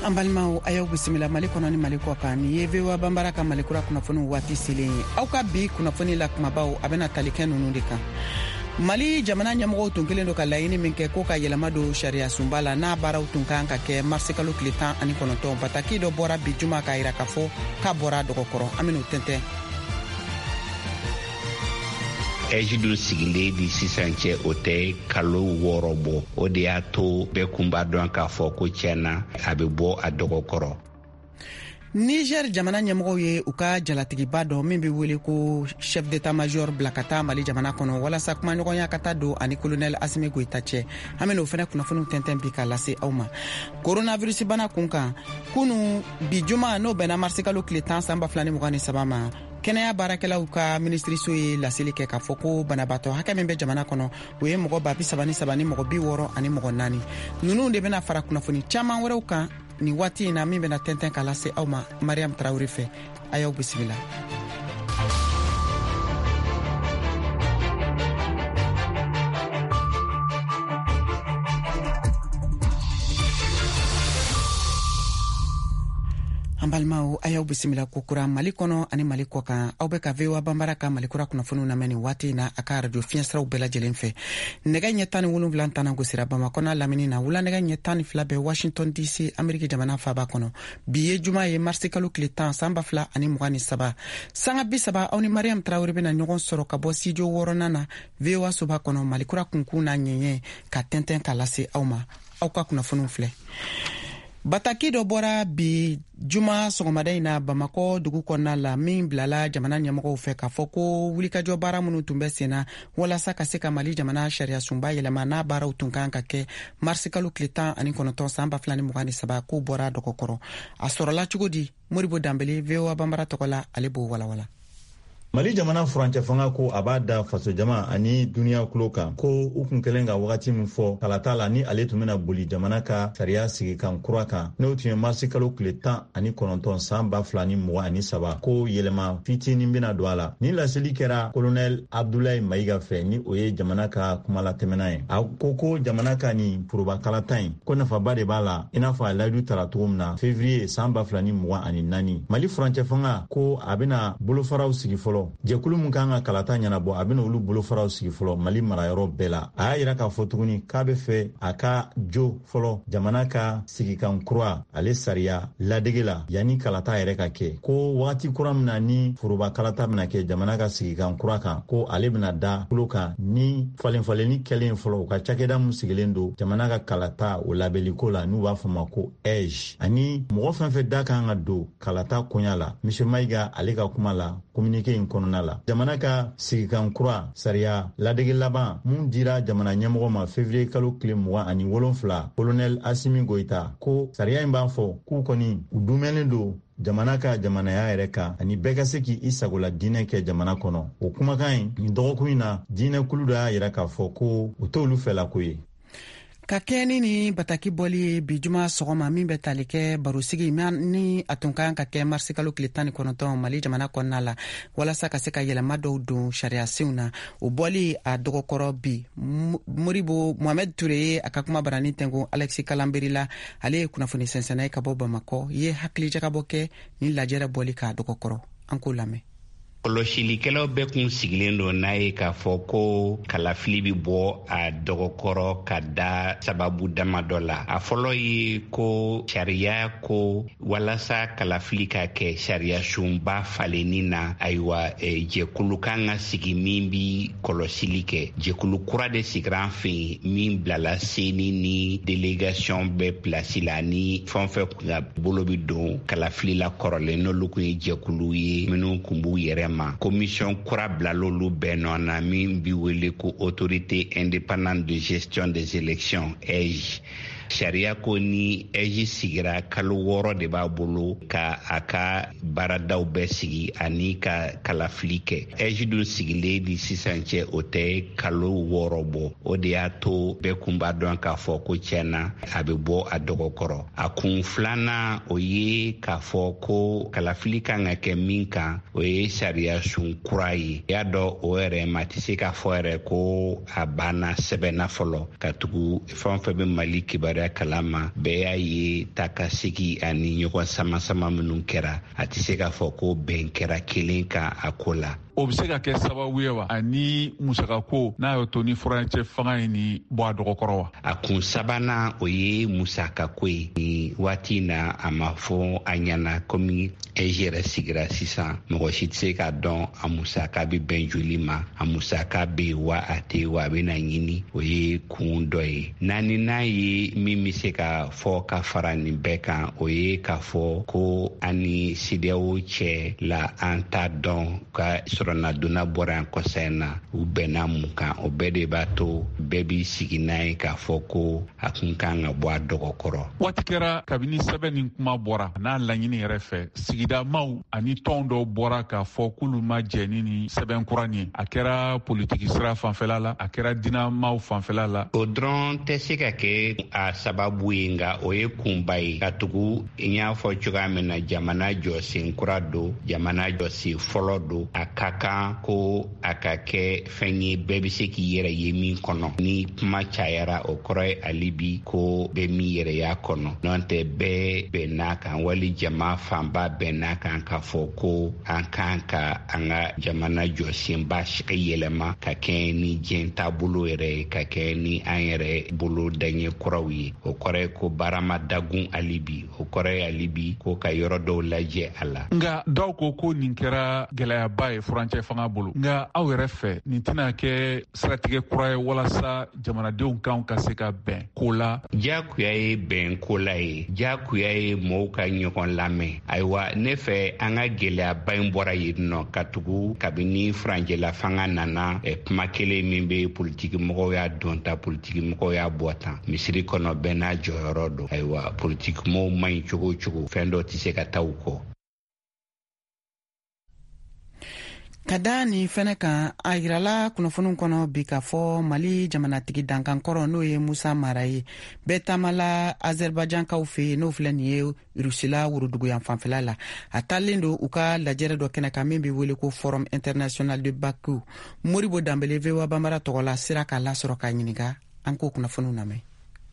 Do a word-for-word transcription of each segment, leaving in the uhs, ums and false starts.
Ambalmao ayaw bisimila mali kono ni mali ko kan yeve wa bambara ka mali kura kuna fonu wati sile au ka bi kuna foni la kumabao abena talikenu nundika Mali jamana nyamgo tunkelen do ka layini min ke ko ka yelama do sharia sumbala na bara utunkan ka ke marsikalo klitan ani konoto bataki do bora bi juma ka ira ka fo ka bora do kokoro aminu tente Ejidun sigile di sisanche ote kalo worobo ode ato be kumba don ka fo ko chena abebo adokokoro Niger jamana nyamgo ye uka jalatigi bado min bi wele ko chef d'état major blakata mali jamana kono wala sa kuma nyogo ya kata do ani colonel Asimi Goita che ameno fena kuna funu tenten bi kala se awma coronavirus bana kunka kunu bi juma no bena marsikalo kletan samba flani mugani sabama Kenya barakela uka ministry soye la selike ka foko banabato haka membe jamana kono we mogo bapi sabani sabani mogo bi woro ani mogo nani nunu de bena fara kuna funi chama wore uka ni wati na mimbe na tenten kala se awma Mariam Traoré fe ayo bismillah Ambalmao ayaw bisimila kukura mali kono ani mali koka au beka vewa bambaraka mali kura kuna funu na meni wati na aka radio fiensra ubela jelenfe nega nyetani wulu vlantana gusira bama kona lamini na wula nega nyetani flabe Washington D C Amerika jamana faba kono biye juma ye marsikalu klitan samba fla ani mugani saba sanga bisaba au ni Mariam Traoré bena nyogon soro kabo sijo woronana vewa suba kono mali kura kunkuna nyenye ka tenten kalase auma au ka kuna funu fle Bataki do bora bi juma sogomada ina Bamako dugu konna la min blala jamana nyamako fe ka foko wulika jo bara munu tumbe sena wala saka seka mali jamana sharia sumba yelema na bara utunkan ka ke marsikalu klitan ani konoton samba flani mugani saba ko bora do kokoro asorola chugodi moribo dambele vewa bambara tokola alebo wala wala Mali jamana furancɛ fanga ko abada faso jama ani dunia kuloka ko ukun kelenga wakati min fɔ kalata la ni ale tun bena boli jamana ka sariya sigi kan kura kan n'o tun ye marisi kalo tile tan ani kɔnɔntɔn san ba fila ni mugan ani saba ko yɛlɛma fitinin bena don a la ni laseli kɛra kolonɛl Abdoulaye Mayiga fɛ ni o ye jamana ka kumalatɛmɛna ye a ko ko jamana ka ni forobakalata ye ko nafaba de b'a la i n'a fɔ a layidu tara cogo min na février san ba fila ni mugan ani naani Mali furancɛ fanga ko a bena bolofaraw sigi fɔlɔ jɛkulu mun kan ka kalata ɲɛnabɔ a bena olu bolofaraw sigi fɔlɔ Mali marayɔrɔ bɛɛ la a y'a yira k'a fɔ tuguni k'a be fɛ a ka jo fɔlɔ jamana ka sigikan kura ale sariya ladege la yani kalata yɛrɛ ka kɛ ko wagati kura min na ni foroba kalata bena kɛ jamana ka sigikan kura kan ko ale bena da kulo kan ni falenfalenni kɛlen fɔlɔ u ka cakɛda mun sigilen do jamana ka kalata o labɛliko la n'u b'a fɔ ma ko E J ani mɔgɔ fɛn fɛn da kan ka don kalata koɲa la Monsieur Mayiga ale ka kuma la communiqué in kɔnɔna la jamana ka sigikan kura sariya ladege laban mun dira jamana ɲɛmɔgɔ ma février kalo tile mugan ani wolonfila colonel Asimi Goita ko sariya in b'a fɔ k'u kɔni u dumɛnen do jamana ka jamanaya yɛrɛ kan ani bɛɛ ka se k'i sagola diinɛ kɛ jamana kɔnɔ o kumakan in nin dɔgɔkun in na diinɛ kulu dɔ y'a yira k'a fɔ ko u t'olu fɛla ko ye ka kɛni ni bataki bɔli bi juma sɔgɔma min bɛ tali kɛ barosigi ni a tun kan ka kɛ marsikalo tile tan ni kɔnɔntɔn Mali jamana kɔnɔna la walasa ka se ka yɛlɛma dɔw don sariyasenw na o bɔli a dɔgɔkɔrɔ bi Moribo Mohamed Touré ye a ka kuma barani tɛnko Alexis Kalamberi la ale ye kunnafoni sɛnsɛnna ye ka bɔ Bamako ye hakilijakabɔ kɛ ni lajɛrɛ bɔli k'a dɔgɔkɔrɔ an k'o lamɛn Kɔlɔsilikɛlaw bɛɛ kun sigilen don n'a ye k'a fɔ ko kalafili bi bɔ a dɔgɔkɔrɔ ka da sababu dama dɔ la a fɔlɔ ye ko sariya ko walasa kalafili ka kɛ sariya sunba falenni na ayiwa e, jɛkulu kan ka sigi min bi kɔlɔsili kɛ jɛkulu kura de sigira an fɛ min bilala seni ni delegation bɛɛ pilasi la ni fɛn fɛn kun ka bolo bi don kalafili la kɔrɔlen n'olu kun ye jɛkulu ye minnu kun b'u yɛrɛ ma commission kura bilalolu bɛɛ nɔ na min bi wele ko autorité indépendante de gestion des élections E J sariya ko ni E J sigira kalo wɔɔrɔ de b'a bolo ka a ka baaradaw bɛɛ sigi ani ka kalafili kɛ E J dun sigilen di sisan cɛ o tɛ kalo wɔɔrɔ bɔ o de y'a to bɛɛ kun b'a dɔn k'a fɔ ko tiɲɛna a bɛ bɔ a dɔgɔkɔrɔ a kun filanan o ye k'a fɔ ko kalafili kan ka kɛ min kan o ye sariya sun kura ye i y'a dɔn o yɛrɛ ma tɛ se k'a fɔ yɛrɛ ko a banna sɛbɛnna fɔlɔ ka tugu fɛn o fɛn bɛ Mali kibaruya yɛrɛ kalama bɛɛ y'a ye takasegi ani ɲɔgɔn sama-sama minnu kɛra a tɛ se k'a fɔ ko bɛn kɛra kelen kan a ko la. O bɛ se ka kɛ sababu ye wa ani musakako n'a y'o to ni furancɛ fanga ye ni bɔ a dɔgɔkɔrɔ wa? A kun sabanan o ye musakako ye. Ni waati in na a ma fɔ a ɲɛna komi ɛzi yɛrɛ sigira sisan mɔgɔ si tɛ se k'a dɔn a musaka bɛ bɛn joli ma, a musaka bɛ yen wa a tɛ wa a bɛ na ɲini. O ye kun dɔ ye. Naani n'a ye min bɛ se ka fɔ ka fara nin bɛɛ kan o ye k'a fɔ ko an ni C D A O cɛ la an t'a dɔn ka sɔrɔ na donna bɔra yan kɔsa in na u bɛnna mun kan. O bɛɛ de b'a to bɛɛ b'i sigi n'a ye k'a fɔ ko a kun kan ka bɔ a dɔgɔkɔrɔ. Waati kɛra kabini sɛbɛn nin kuma bɔra n'a laɲini yɛrɛ fɛ sigida maaw ani tɔn dɔw bɔra k'a fɔ k'olu ma jɛ ni ni sɛbɛn kura nin ye. A kɛra politiki sira fanfɛla la, a kɛra diinɛ maaw fanfɛla la. O dɔrɔn tɛ se ka kɛ a sababu ye nka o ye kunba ye ka tugu n y'a fɔ cogoya min na jamana jɔsen kura don, jamana jɔsen fɔlɔ don. A ka kan ko a ka kɛ fɛn ye bɛɛ bɛ se k'i yɛrɛ ye min kɔnɔ. Ni kuma cayara o kɔrɔ ye ale bi ko bɛɛ min yɛrɛ y'a kɔnɔ. N'o tɛ bɛɛ bɛn n'a kan wali jama fanba bɛn n'a kan k'a fɔ ko an kan ka an ka jamana jɔsenba yɛlɛma ka kɛ ni diɲɛ taabolo yɛrɛ ye, ka kɛ ni an yɛrɛ bolo daɲɛ kuraw ye. O kɔrɔ ye ko baara ma dagun ale bi, o kɔrɔ ye ale bi ko ka yɔrɔ dɔw lajɛ a la. Nka dɔw ko ko nin kɛra gɛlɛyaba ye furancɛ fanga bolo. Nka aw yɛrɛ fɛ nin tɛna kɛ siratigɛ kura ye walasa jamanadenw kan ka se ka bɛn ko la? Jakuya ye bɛn ko la ye, jakuya ye mɔgɔw ka ɲɔgɔn lamɛn. Ayiwa ne fɛ an ka gɛlɛyaba in bɔra yen nɔ ka tugu kabini furancɛla fanga nana eh, kuma kelen min bɛ politiki mɔgɔw y'a dɔn ta, politiki mɔgɔw y'a bɔ tan. Misiri kɔnɔ bɛɛ n'a jɔyɔrɔ don. Ayiwa politiki mɔgɔw man ɲi cogo o cogo fɛn dɔ tɛ se ka taa u kɔ. Ka da nin fɛnɛ kan a yirala kunnafoniw kɔnɔ bi k'a fɔ Mali jamanatigi dankankɔrɔ n'o ye Musa Mara ye bɛɛ taamala Azerbaïdjankaw fɛ yen n'o filɛ nin ye Rusila worodugu yan fanfɛla la. A taalen don u ka lajɛrɛ dɔ kɛnɛ kan min bɛ wele ko Forum International de Bakou. Moribo Danbele V O A Banbara tɔgɔ la sera k'a lasɔrɔ k'a ɲininka an k'o kunnafoniw lamɛn.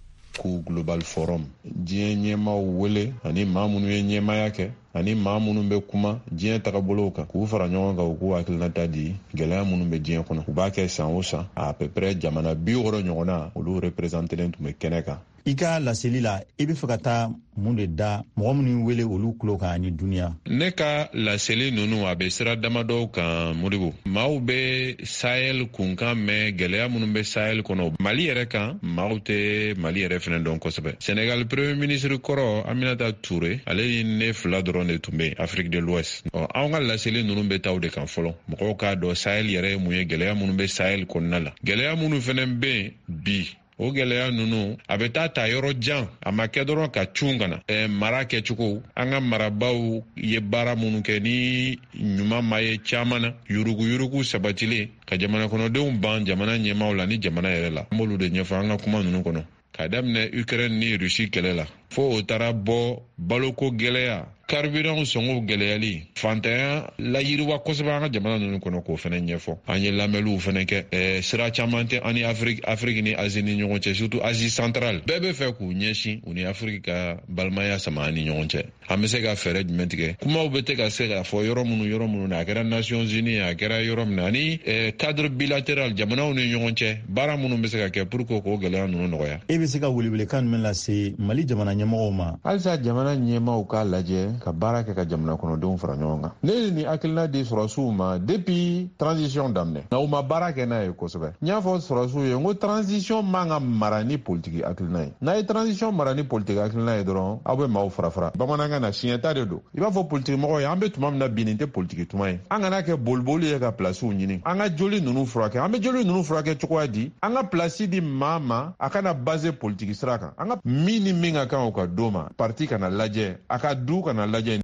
Ku Global Forum diɲɛ ɲɛmaaw wele ani maa minnu ye ɲɛmaaya kɛ ani maa minnu bɛ kuma diɲɛ tagabolow kan k'u fara ɲɔgɔn kan u k'u hakilinata di gɛlɛya minnu bɛ diɲɛ kɔnɔ. U b'a kɛ san o san a peu près jamana bi wɔɔrɔ ɲɔgɔnna olu représentelen tun bɛ kɛnɛ kan. I ka laseli la i bɛ fɛ ka taa mun de da mɔgɔ minnu wele olu tulo kan ani duniya? Ne ka laseli ninnu a bɛ sira damadɔw kan Modibo. Maaw bɛ Sahel kunkan mɛn gɛlɛya minnu bɛ Sahel kɔnɔ Mali yɛrɛ kan maaw tɛ Mali yɛrɛ fɛnɛ dɔn kosɛbɛ. Senegal premier ministre kɔrɔ Aminata Touré ale ni ne fila dɔrɔn de tun bɛ Afrique de l'Ouest. Ɔ anw ka laseli ninnu bɛ taa o de kan fɔlɔ. Mɔgɔw k'a dɔn Sahel yɛrɛ ye mun ye, gɛlɛya minnu bɛ Sahel kɔnɔna la. Gɛlɛya minnu fɛnɛ bɛ bi o gɛlɛya ninnu a bɛ taa ta yɔrɔ jan, a ma kɛ dɔrɔn ka cun kana ɛ mara kɛcogo. An ka marabaw ye baara minnu kɛ ni ɲuman ma ye caman na, yurugu yurugu sabatilen ka jamana kɔnɔdenw ban jamana ɲɛmaaw la ni jamana yɛrɛ la. An b'olu de ɲɛfɔ an ka kuma ninnu kɔnɔ. K'a daminɛ Ukraine ni Russie kɛlɛ la fo o taara bɔ baloko gɛlɛya, carburant sɔngɔw gɛlɛyali, fantanya layiriwa kosɛbɛ an ka jamana ninnu kɔnɔ k'o fana ɲɛfɔ. An ye lamɛnliw fana kɛ ɛɛ sira caman tɛ an ni Afrique Afrique ni Asie ni ɲɔgɔn cɛ, surtout Asie centrale. Bɛɛ bɛ fɛ k'u ɲɛsin u ni Afrique ka balimaya sama an ni ɲɔgɔn cɛ. An bɛ se ka fɛɛrɛ jumɛn tigɛ? Kumaw bɛ tɛ ka se ka fɔ yɔrɔ minnu yɔrɔ minnu na, a kɛra Nations Unies a kɛra yɔrɔ min na, ani cadre bilatéral jamanaw ni ɲɔgɔn cɛ baara minnu bɛ se ka kɛ pour que k'o gɛlɛya ninnu nɔgɔya. E bɛ se ka welewelekan jumɛn lase Mali jamana ɲɛmɔgɔw ma? Halisa jamana ɲɛmaaw k'a lajɛ ka baara kɛ ka jamana kɔnɔdenw fara ɲɔgɔn kan. Ne ye nin hakilina di sɔrɔsiw ma depuis transition daminɛ, nka u ma baara kɛ n'a ye kosɛbɛ. N y'a fɔ sɔrɔsiw ye n ko transition man ka mara ni politiki hakilina ye. N'a ye transition mara ni politiki hakilina ye dɔrɔn aw bɛ maaw fara fara. Bamanankan na siɲɛta de don. I b'a fɔ politiki mɔgɔw ye an bɛ tuma min na bi nin tɛ politiki tuma ye. An kana kɛ boliboli ye ka pilasiw ɲini. An ka joli ninnu furakɛ. An bɛ joli ninnu furakɛ cogoya di? An ka pilasi di maa ma a kana base politiki sira kan. An ka min ni min ka kan o ka d'o ma. Parti kana lajɛ, a ka du kana lajɛ.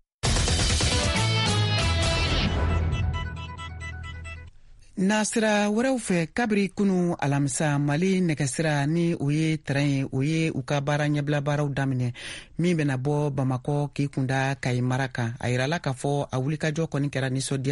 Nasira wɛrɛw fɛ kabiri kunu alamisa Mali nɛgɛsira ni o ye terrain ye o ye u ka baara ɲɛbila baaraw daminɛ min bɛna bɔ Bamakɔ k'i kunda Kayi mara kan. A yirala k'a fɔ a wulikajɔ kɔni kɛra nisɔndiya